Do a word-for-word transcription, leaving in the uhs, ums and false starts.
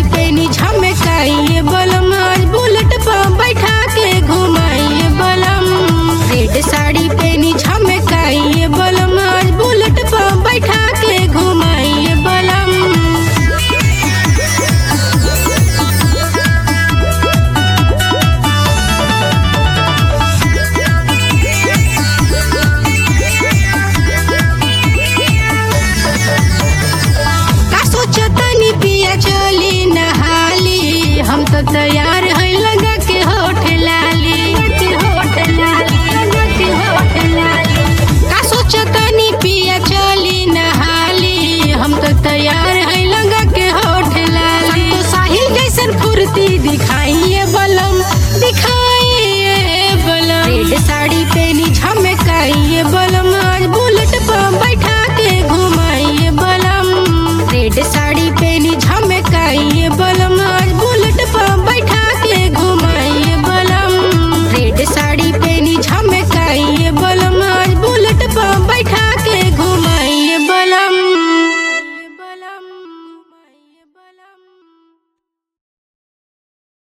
पेनी झमकाइए बलम आज बुलेट पर बैठा के घुमाइए बलम। रेड साड़ी पेनी झमकाइए बलम आज बुलेट पर बैठा के घुमाइए बलम। का सोचतनी पिया चली नहाली हम तो